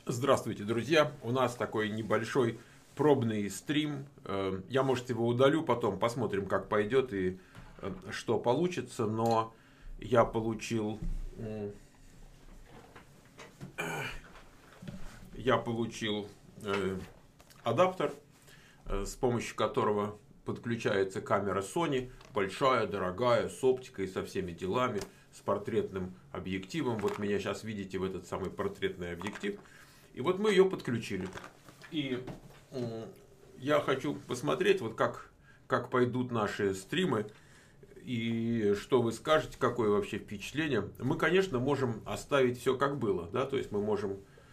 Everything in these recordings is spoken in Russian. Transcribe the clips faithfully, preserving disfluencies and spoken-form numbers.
Здравствуйте, друзья! У нас такой небольшой пробный стрим. Э, Я, может, его удалю потом, посмотрим, как пойдет и э, что получится. Но я получил, м, я получил э, адаптер, э, с помощью которого подключается камера Sony, большая, дорогая, с оптикой, со всеми делами, с портретным объективом. Вот меня сейчас видите в этот самый портретный объектив. И вот мы ее подключили. И м, я хочу посмотреть, вот как, как пойдут наши стримы. И что вы скажете, какое вообще впечатление. Мы, конечно, можем оставить все как было. Да? То есть мы можем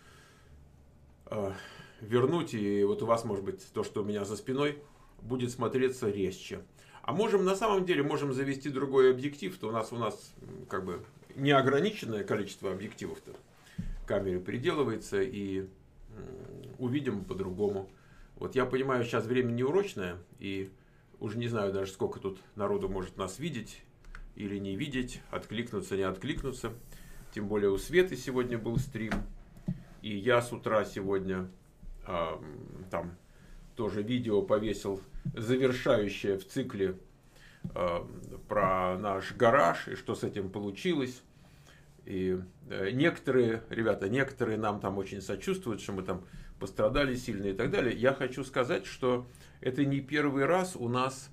э, вернуть. И вот у вас, может быть, то, что у меня за спиной, будет смотреться резче. А можем, на самом деле, можем завести другой объектив. То у нас, у нас как бы неограниченное количество объективов-то. Камере приделывается, и увидим по-другому. Вот я понимаю, сейчас время неурочное, и уже не знаю даже, сколько тут народу может нас видеть или не видеть, откликнуться, не откликнуться. Тем более у Светы сегодня был стрим, и я с утра сегодня э, там тоже видео повесил, завершающее в цикле э, про наш гараж и что с этим получилось. И некоторые, ребята, некоторые нам там очень сочувствуют, что мы там пострадали сильно и так далее. Я хочу сказать, что это не первый раз у нас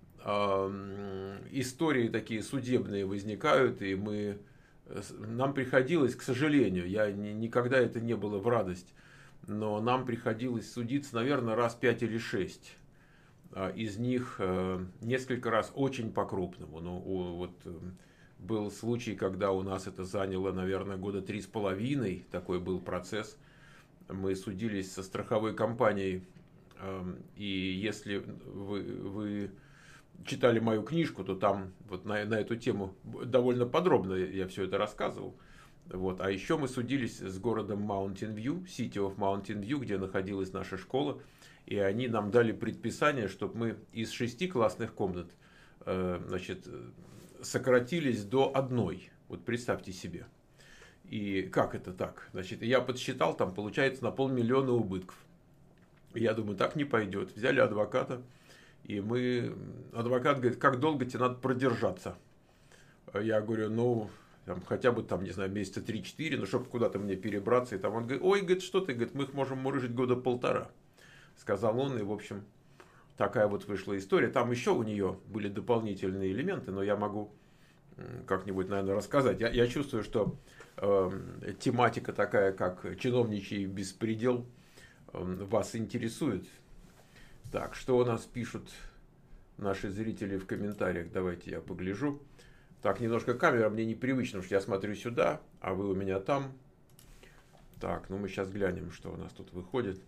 э, истории такие судебные возникают, и мы, нам приходилось, к сожалению, я не, никогда это не было в радость, но нам приходилось судиться, наверное, раз пять или шесть. Из них э, несколько раз очень по-крупному. Ну, вот... Был случай, когда у нас это заняло, наверное, года три с половиной. Такой был процесс. Мы судились со страховой компанией. И если вы, вы читали мою книжку, то там вот на, на эту тему довольно подробно я все это рассказывал. Вот. А еще мы судились с городом Mountain View, City of Mountain View, где находилась наша школа. И они нам дали предписание, чтобы мы из шести классных комнат, значит, сократились до одной. Вот представьте себе. И как это так? Значит, я подсчитал, там получается на полмиллиона убытков. Я думаю, так не пойдет. Взяли адвоката, и мы... Адвокат говорит, как долго тебе надо продержаться? Я говорю, ну, там, хотя бы, там, не знаю, месяца три-четыре, ну, чтобы куда-то мне перебраться. И там он говорит, ой, говорит, что ты, говорит, мы их можем мурыжить года полтора. Сказал он, и, в общем... Такая вот вышла история. Там еще у нее были дополнительные элементы, но я могу как-нибудь, наверное, рассказать. Я, я чувствую, что э, тематика такая, как чиновничий беспредел, э, вас интересует. Так, что у нас пишут наши зрители в комментариях? Давайте я погляжу. Так, немножко камера мне непривычна, потому что я смотрю сюда, а вы у меня там. Так, ну мы сейчас глянем, что у нас тут выходит.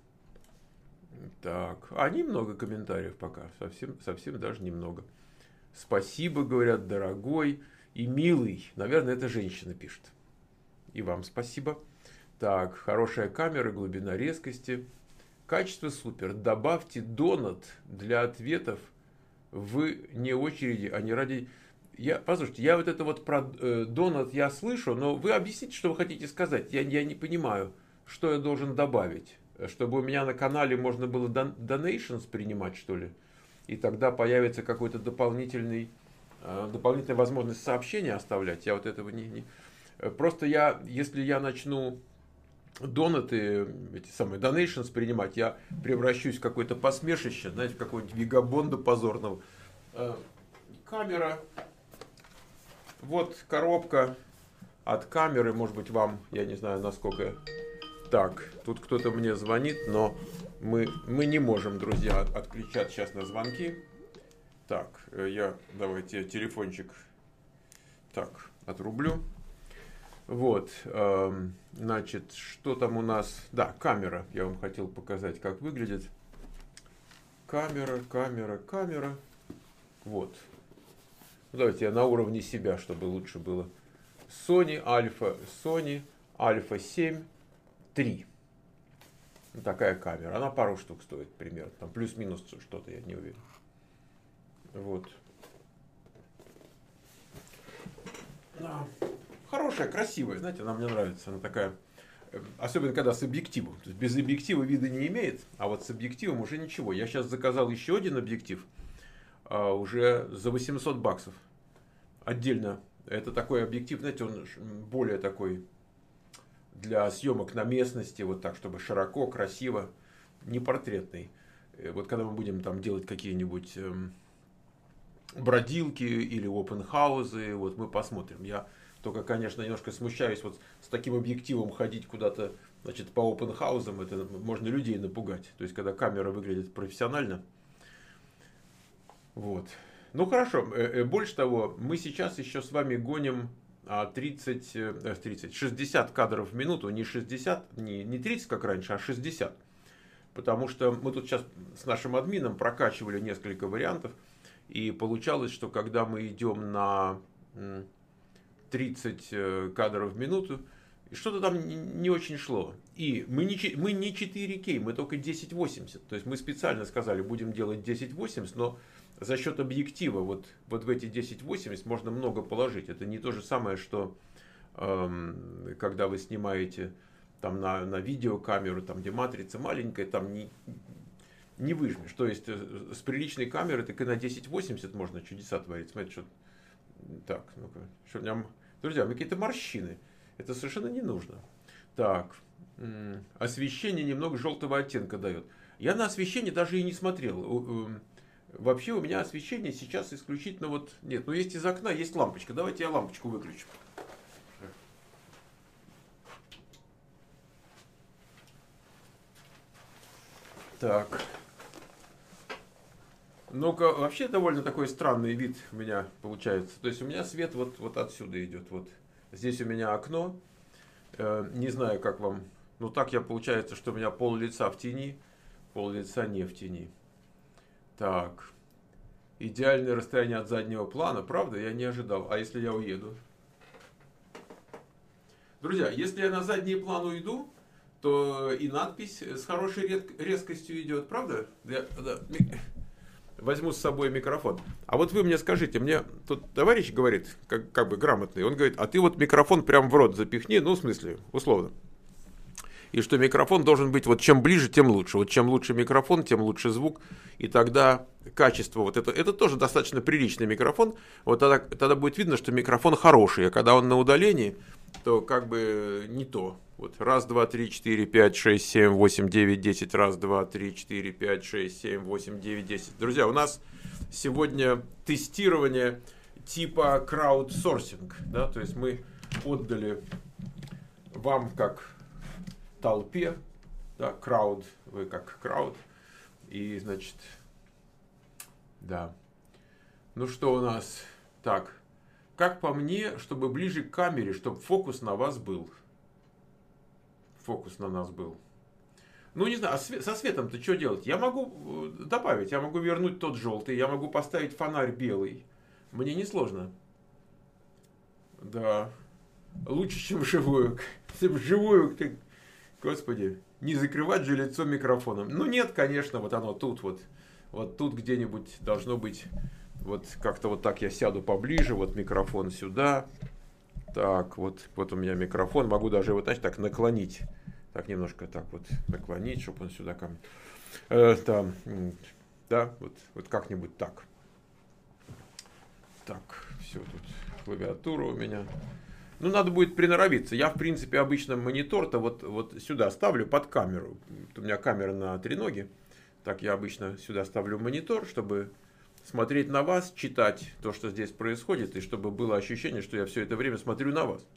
Так, а немного комментариев пока, совсем, совсем даже немного. Спасибо, говорят, дорогой и милый. Наверное, это женщина пишет. И вам спасибо. Так, хорошая камера, глубина резкости. Качество супер. Добавьте донат для ответов в не очереди, а не ради... Я, послушайте, я вот это вот про э, донат я слышу, но вы объясните, что вы хотите сказать. Я, я не понимаю, что я должен добавить. Чтобы у меня на канале можно было donations принимать, что ли. И тогда появится какой-то дополнительный, дополнительная возможность сообщения оставлять. Я вот этого не... не... Просто я, если я начну донаты, эти самые donations принимать, я превращусь в какое-то посмешище, знаете, в какого-нибудь вегабонда позорного. Камера. Вот коробка от камеры. Может быть, вам, я не знаю, насколько... Так, тут кто-то мне звонит, но мы, мы не можем, друзья, отключать сейчас на звонки. Так, я, давайте, телефончик, так, отрублю. Вот, э, значит, что там у нас? Да, камера, я вам хотел показать, как выглядит. Камера, камера, камера. Вот. Давайте я на уровне себя, чтобы лучше было. Sony Alpha, Sony Alpha семь. три. Такая камера. Она пару штук стоит примерно. Там плюс-минус что-то, я не уверен. Вот. Хорошая, красивая. Знаете, она мне нравится. Она такая Особенно, когда с объективом. То есть без объектива вида не имеет, а вот с объективом уже ничего. Я сейчас заказал еще один объектив, а, уже за восемьсот баксов. Отдельно. Это такой объектив, знаете, он более такой для съемок на местности, вот так, чтобы широко, красиво, не портретный. Вот когда мы будем там делать какие-нибудь эм, бродилки или опенхаузы, вот мы посмотрим. Я только, конечно, немножко смущаюсь вот с таким объективом ходить куда-то, значит, по опенхаузам, это можно людей напугать. То есть, когда камера выглядит профессионально. Вот. Ну, хорошо. Больше того, мы сейчас еще с вами гоним тридцать, тридцать, шестьдесят кадров в минуту. Не шестьдесят, не, не тридцать, как раньше, а шестьдесят. Потому что мы тут сейчас с нашим админом прокачивали несколько вариантов. И получалось, что когда мы идем на тридцать кадров в минуту, что-то там не очень шло. И мы не, мы не четыре кей, мы только тысяча восемьдесят. То есть мы специально сказали, будем делать тысяча восемьдесят, но за счет объектива вот, вот в эти тысяча восемьдесят можно много положить. Это не то же самое, что эм, когда вы снимаете там, на, на видеокамеру, там, где матрица маленькая, там не, не выжмешь. То есть с приличной камеры так и на тысяча восемьдесят можно чудеса творить. Смотрите, что... Так, ну-ка. Что у меня... Друзья, у меня какие-то морщины. Это совершенно не нужно. Так. Освещение немного желтого оттенка дает. Я на освещение даже и не смотрел. Вообще у меня освещение сейчас исключительно вот... Нет, ну есть из окна, есть лампочка. Давайте я лампочку выключу. Так. Ну-ка, вообще довольно такой странный вид у меня получается. То есть у меня свет вот, вот отсюда идет. Вот здесь у меня окно. Э, не знаю, как вам. Ну так я получается, что у меня пол лица в тени, пол лица не в тени. Так. Идеальное расстояние от заднего плана. Правда? Я не ожидал. А если я уеду? Друзья, если я на задний план уйду, то и надпись с хорошей резкостью идет. Правда? Я, да. Возьму с собой микрофон. А вот вы мне скажите, мне тут товарищ говорит, как, как бы грамотный, он говорит, а ты вот микрофон прям в рот запихни, ну, в смысле, условно. И что микрофон должен быть, вот чем ближе, тем лучше. Вот чем лучше микрофон, тем лучше звук. И тогда качество, вот это, это тоже достаточно приличный микрофон. Вот тогда, тогда будет видно, что микрофон хороший. А когда он на удалении, то как бы не то. Вот раз, два, три, четыре, пять, шесть, семь, восемь, девять, десять. Раз, два, три, четыре, пять, шесть, семь, восемь, девять, десять. Друзья, у нас сегодня тестирование типа краудсорсинг. Да? То есть мы отдали вам как толпе, да, крауд, вы как крауд. И, значит, да. Ну что у нас? Так. Как по мне, чтобы ближе к камере, чтобы фокус на вас был. Фокус на нас был. Ну, не знаю, а со светом-то что делать? Я могу добавить, я могу вернуть тот желтый, я могу поставить фонарь белый. Мне несложно. Да. Лучше, чем вживую. Вживую, ты... Господи, не закрывать же лицо микрофоном. Ну, нет, конечно, вот оно тут вот. Вот тут где-нибудь должно быть... Вот как-то вот так я сяду поближе, вот микрофон сюда. Так, вот, вот у меня микрофон. Могу даже его, значит, так наклонить. Так, немножко так вот наклонить, чтобы он сюда ко мне. Э, там, да, вот, вот как-нибудь так. Так, все, тут клавиатура у меня. Ну, надо будет приноровиться. Я, в принципе, обычно монитор-то вот, вот сюда ставлю под камеру. У меня камера на треноге. Так, я обычно сюда ставлю монитор, чтобы... смотреть на вас, читать то, что здесь происходит, и чтобы было ощущение, что я все это время смотрю на вас.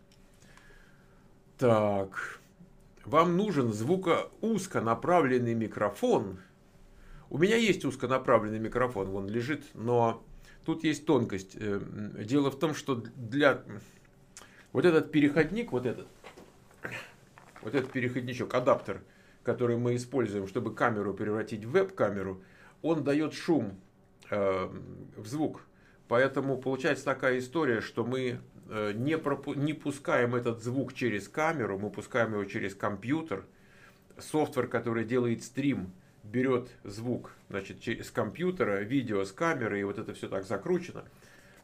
Так. Вам нужен звукоузконаправленный микрофон. У меня есть узконаправленный микрофон, вон лежит, но тут есть тонкость. Дело в том, что для... Вот этот переходник, вот этот, вот этот переходничок, адаптер, который мы используем, чтобы камеру превратить в веб-камеру, он дает шум в звук. Поэтому получается такая история, что мы не, пропу- не пускаем этот звук через камеру, мы пускаем его через компьютер. Софтвер, который делает стрим, берет звук, значит, с компьютера, видео с камеры, и вот это все так закручено.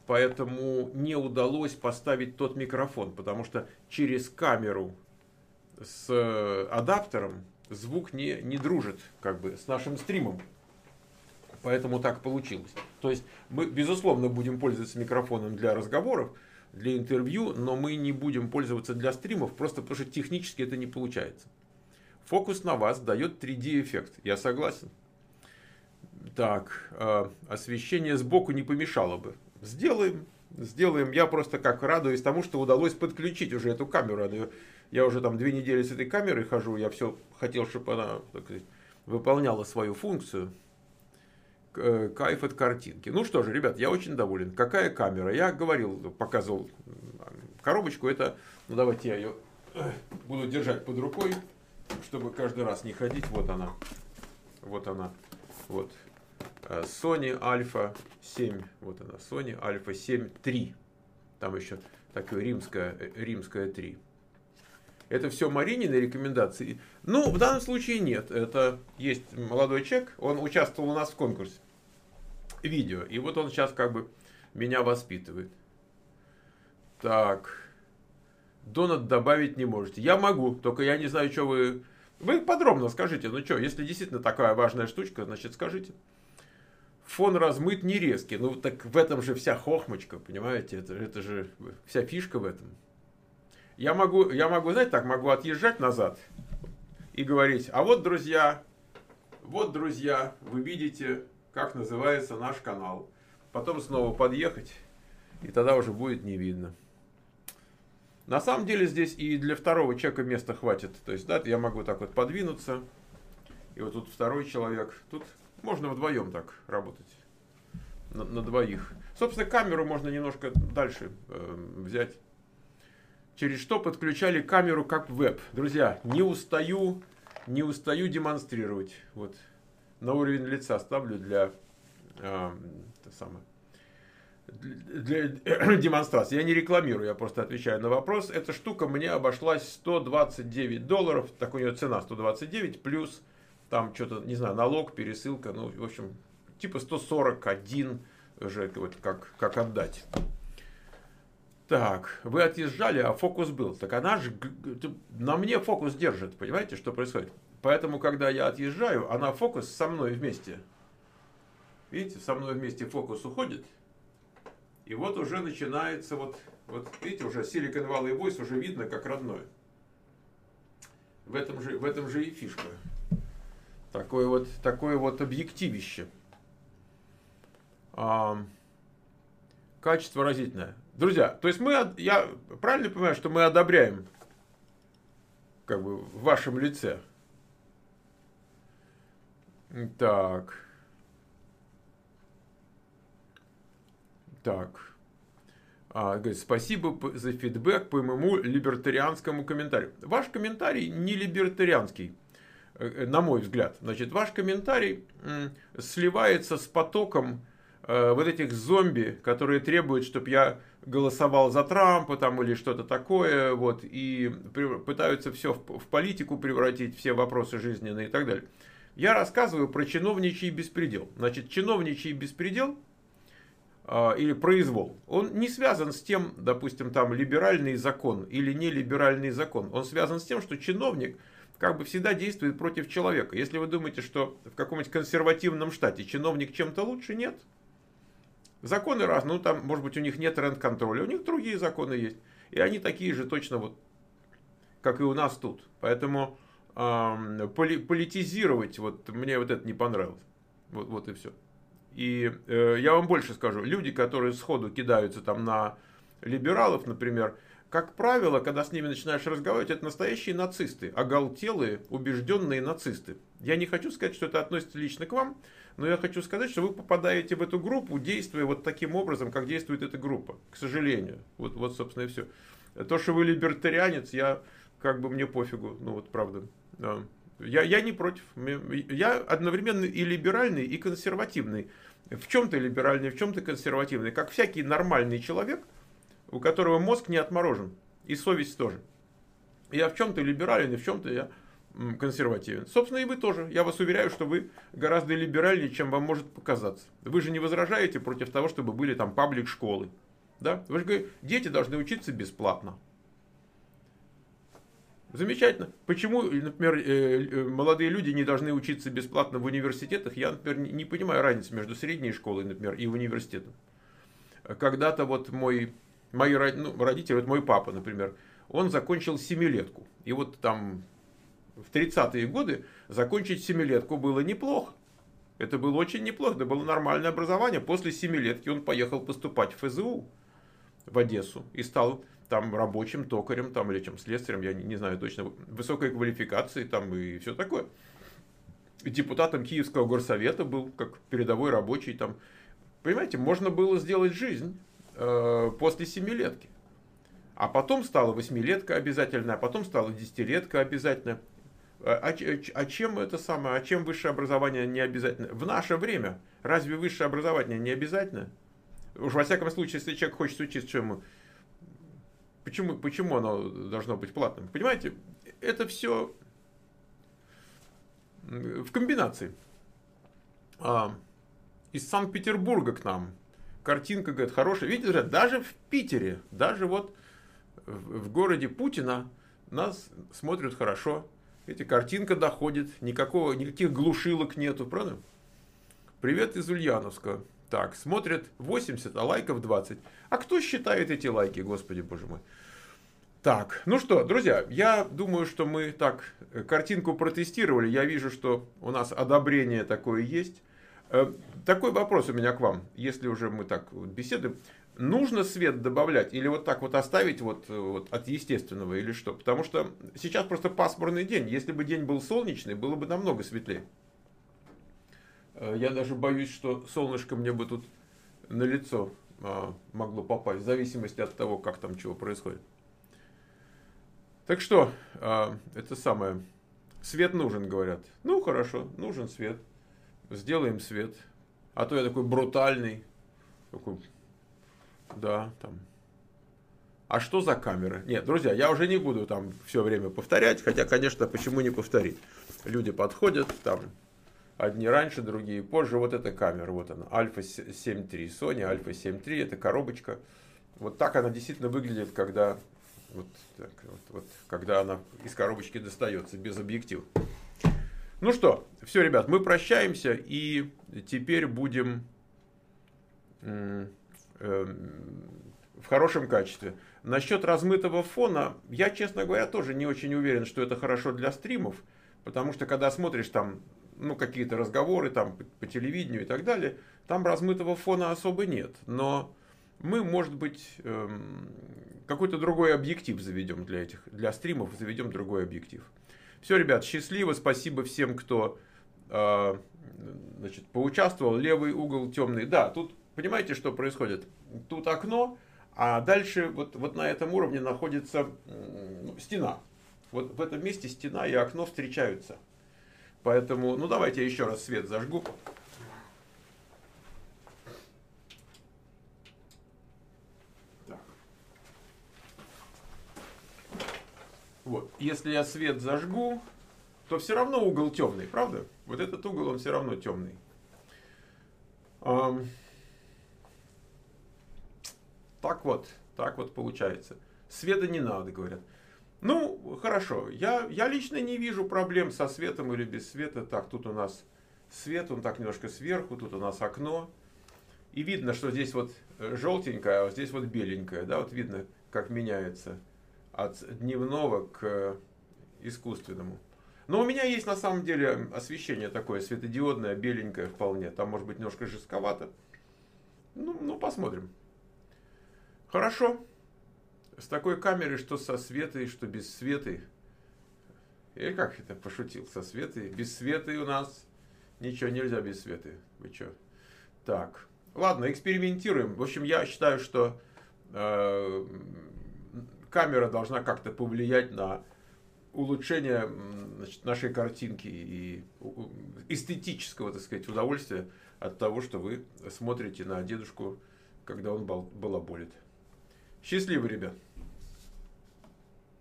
Поэтому не удалось поставить тот микрофон, потому что через камеру с адаптером звук не, не дружит как бы с нашим стримом. Поэтому так получилось. То есть мы, безусловно, будем пользоваться микрофоном для разговоров, для интервью, но мы не будем пользоваться для стримов, просто потому что технически это не получается. Фокус на вас дает три дэ эффект. Я согласен. Так, э, освещение сбоку не помешало бы. Сделаем, сделаем. Я просто как радуюсь тому, что удалось подключить уже эту камеру. Я уже там две недели с этой камерой хожу. Я все хотел, чтобы она, так сказать, выполняла свою функцию. Кайф от картинки. Ну что же, ребят, я очень доволен. Какая камера? Я говорил, показывал коробочку. Это, ну давайте я ее буду держать под рукой, чтобы каждый раз не ходить. Вот она. Вот она. Вот. Sony Alpha семь. Вот она. Sony Alpha семь три. Там еще такое римское, римское три. Это все Маринины рекомендации? Ну, в данном случае нет. Это есть молодой человек, он участвовал у нас в конкурсе видео. И вот он сейчас как бы меня воспитывает. Так. Донат добавить не можете. Я могу, только я не знаю, что вы... Вы подробно скажите. Ну что, если действительно такая важная штучка, значит скажите. Фон размыт, не резкий. Ну так в этом же вся хохмочка, понимаете? Это, это же вся фишка в этом. Я могу, я могу, знаете, так, могу отъезжать назад и говорить, а вот, друзья, вот, друзья, вы видите, как называется наш канал. Потом снова подъехать, и тогда уже будет не видно. На самом деле здесь и для второго человека места хватит. То есть, да, я могу так вот подвинуться, и вот тут второй человек. Тут можно вдвоем так работать, на, на двоих. Собственно, камеру можно немножко дальше э, взять. Через что подключали камеру как веб. Друзья, не устаю, не устаю демонстрировать. Вот на уровень лица ставлю для, э, это самое, для, для демонстрации. Я не рекламирую, я просто отвечаю на вопрос. Эта штука мне обошлась сто двадцать девять долларов. Так у нее цена сто двадцать девять, плюс там что-то, не знаю, налог, пересылка. Ну, в общем, типа сто сорок один уже вот как, как отдать. Так, вы отъезжали, а фокус был. Так она же на мне фокус держит, понимаете, что происходит? Поэтому, когда я отъезжаю, она фокус со мной вместе. Видите, со мной вместе фокус уходит. И вот уже начинается, вот, вот видите, уже Silicon Valley Voice уже видно как родной. В этом же, в этом же и фишка. Такое вот, такое вот объективище. А, качество разительное. Друзья, то есть мы, я правильно понимаю, что мы одобряем, как бы, в вашем лице? Так. Так. А, говорит, спасибо за фидбэк по моему либертарианскому комментарию. Ваш комментарий не либертарианский, на мой взгляд. Значит, ваш комментарий м, сливается с потоком э, вот этих зомби, которые требуют, чтобы я голосовал за Трампа там, или что-то такое, вот, и при, пытаются все в, в политику превратить, все вопросы жизненные и так далее. Я рассказываю про чиновничий беспредел. Значит, чиновничий беспредел э, или произвол, он не связан с тем, допустим, там либеральный закон или нелиберальный закон. Он связан с тем, что чиновник как бы всегда действует против человека. Если вы думаете, что в каком-нибудь консервативном штате чиновник чем-то лучше, нет. Законы разные, ну там, может быть, у них нет рент-контроля, у них другие законы есть. И они такие же точно вот, как и у нас тут. Поэтому э, поли, политизировать, вот мне вот это не понравилось. Вот, вот и все. И э, я вам больше скажу, люди, которые сходу кидаются там на либералов, например, как правило, когда с ними начинаешь разговаривать, это настоящие нацисты, оголтелые, убежденные нацисты. Я не хочу сказать, что это относится лично к вам, но я хочу сказать, что вы попадаете в эту группу, действуя вот таким образом, как действует эта группа. К сожалению. Вот, вот собственно, и все. То, что вы либертарианец, я как бы мне пофигу. Ну вот правда. Я, я не против. Я одновременно и либеральный, и консервативный. В чем-то либеральный, в чем-то консервативный. Как всякий нормальный человек, у которого мозг не отморожен. И совесть тоже. Я в чем-то либерален, и в чем-то я консервативен. Собственно, и вы тоже. Я вас уверяю, что вы гораздо либеральнее, чем вам может показаться. Вы же не возражаете против того, чтобы были там паблик-школы. Да? Вы же говорите, дети должны учиться бесплатно. Замечательно. Почему, например, молодые люди не должны учиться бесплатно в университетах? Я, например, не понимаю разницы между средней школой, например, и университетом. Когда-то вот мой, мои ну, родители, вот мой папа, например, он закончил семилетку. И вот там в тридцатые годы закончить семилетку было неплохо. Это было очень неплохо, это было нормальное образование. После семилетки он поехал поступать в эф зэ у в Одессу и стал там рабочим, токарем там, или чем, слесарем, я не, не знаю точно, высокой квалификации там и все такое. Депутатом Киевского горсовета был, как передовой рабочий там. Понимаете, можно было сделать жизнь э, после семилетки. А потом стала восьмилетка обязательно, а потом стала десятилетка обязательно. А, а чем это самое, а чем высшее образование не обязательно? В наше время разве высшее образование не обязательно? Уж во всяком случае, если человек хочет учиться, что ему... Почему, почему оно должно быть платным? Понимаете, это все в комбинации. А, из Санкт-Петербурга к нам картинка, говорит, хорошая. Видите, даже в Питере, даже вот в, в городе Путина нас смотрят хорошо. Эти картинка доходит, никакого, никаких глушилок нету, правда? Привет из Ульяновска. Так, смотрят восемьдесят, а лайков двадцать. А кто считает эти лайки, господи боже мой? Так, ну что, друзья, я думаю, что мы так картинку протестировали. Я вижу, что у нас одобрение такое есть. Такой вопрос у меня к вам, если уже мы так вот беседуем. Нужно свет добавлять или вот так вот оставить вот, вот от естественного или что? Потому что сейчас просто пасмурный день. Если бы день был солнечный, было бы намного светлее. Я даже боюсь, что солнышко мне бы тут на лицо могло попасть, в зависимости от того, как там чего происходит. Так что, это самое, свет нужен, говорят. Ну, хорошо, нужен свет. Сделаем свет. А то я такой брутальный. Такой, да, там. А что за камера? Нет, друзья, я уже не буду там все время повторять. Хотя, конечно, почему не повторить? Люди подходят, там, одни раньше, другие позже. Вот эта камера, вот она, Альфа семь три, Sony Альфа семь три, это коробочка. Вот так она действительно выглядит, когда... Вот, так, вот, вот, когда она из коробочки достается, без объектива. Ну что, все, ребят, мы прощаемся и теперь будем э, э, в хорошем качестве. Насчет размытого фона, я, честно говоря, тоже не очень уверен, что это хорошо для стримов, потому что когда смотришь там, ну, какие-то разговоры там по, по телевидению и так далее, там размытого фона особо нет, но мы, может быть, э, какой-то другой объектив заведем для этих, для стримов, заведем другой объектив. Все, ребят, счастливо, спасибо всем, кто э, значит, поучаствовал. Левый угол темный. Да, тут, понимаете, что происходит? Тут окно, а дальше вот, вот на этом уровне находится э, стена. Вот в этом месте стена и окно встречаются. Поэтому, ну давайте я еще раз свет зажгу. Вот. Если я свет зажгу, то все равно угол темный, правда? Вот этот угол, он все равно темный. Эм... Так вот, так вот получается. Света не надо, говорят. Ну, хорошо. Я, я лично не вижу проблем со светом или без света. Так, тут у нас свет, он так немножко сверху, тут у нас окно. И видно, что здесь вот желтенькое, а вот здесь вот беленькое. Да, вот видно, как меняется от дневного к искусственному. Но у меня есть на самом деле освещение такое светодиодное, беленькое вполне. Там может быть немножко жестковато. Ну, ну посмотрим. Хорошо. С такой камерой, что со светой, что без светы. Я как это пошутил? Со светой. Без светы у нас ничего нельзя без светы. Вы что? Так. Ладно, экспериментируем. В общем, я считаю, что э, камера должна как-то повлиять на улучшение, значит, нашей картинки и эстетического, так сказать, удовольствия от того, что вы смотрите на дедушку, когда он балаболит. Счастливо, ребят!